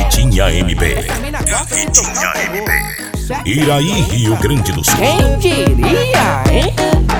Ritinha MP. Ritinha MP. Iraí, Rio Grande do Sul. Quem diria, hein?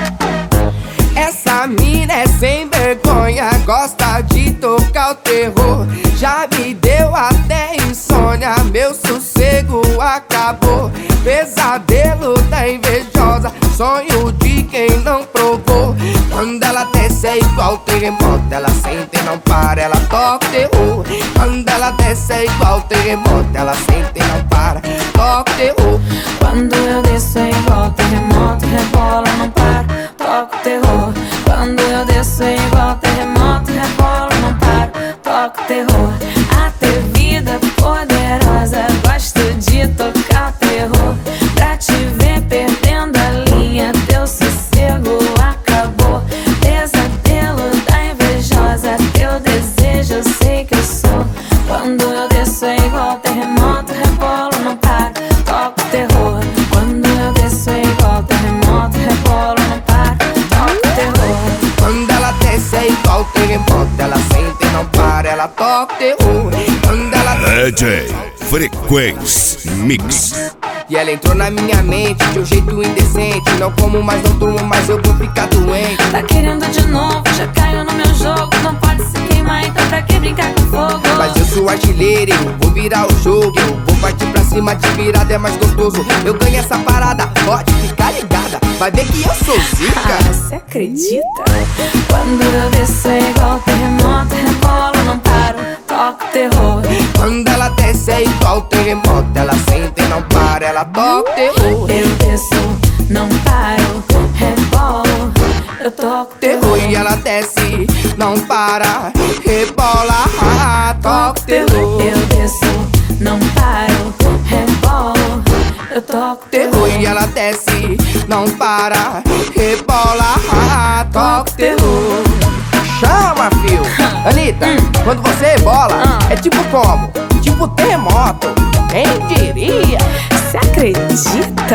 Essa mina é sem vergonha, gosta de tocar o terror. Já me deu até insônia, meu sossego acabou. Pesadelo da invejosa, sonho de quem não provou. Quando ela desce é igual terremoto, ela sente e não para, ela toca o terror. Quando ela desce é igual terremoto, ela sente e não para, toca o terror. Quando eu desço é igual terremoto, rebola, não para, toca o terror. Quando eu desço é igual terremoto, rebola, não para, toca o terror. Atrevida, poderosa, gosto de tocar terror. Pra te ver perdendo a linha, teu sossego acabou. Pesadelo da invejosa, teu desejo eu sei que eu sou. Quando eu desço é igual terremoto, rebola, não para, toca o terror. Quando eu desço é igual terremoto, rebola, não para, toca o terror. Quando ela desce é igual terremoto, ela sente e não para, ela toca o terror. Quando ela DJ Frequência Mix. E ela entrou na minha mente de um jeito indecente. Não como mais, não durmo mais, eu vou ficar doente. Tá querendo de novo, já caiu no meu jogo. Não pode se queimar, então pra que brincar com fogo? Mas eu sou artilheiro, eu vou virar o jogo. Eu vou partir pra cima, de virada é mais gostoso. Eu ganho essa parada, pode ficar ligada. Vai ver que eu sou zica. Você acredita? Quando eu desço é igual terremoto, rebola, não paro, toca o terror. Quando ela desce é igual terremoto, ela sente e não para, ela toca o terror. Eu desço, não paro, rebolo, eu toco o Terror terror. e ela desce, não para, rebola, toca o terror. Eu desço, não paro, rebolo, eu toco o Terror terror. e ela desce, não para, rebola, toca o terror. Chama, fio. Anitta, quando você rebola, é tipo como? Tipo terremoto. Quem diria? Você acredita?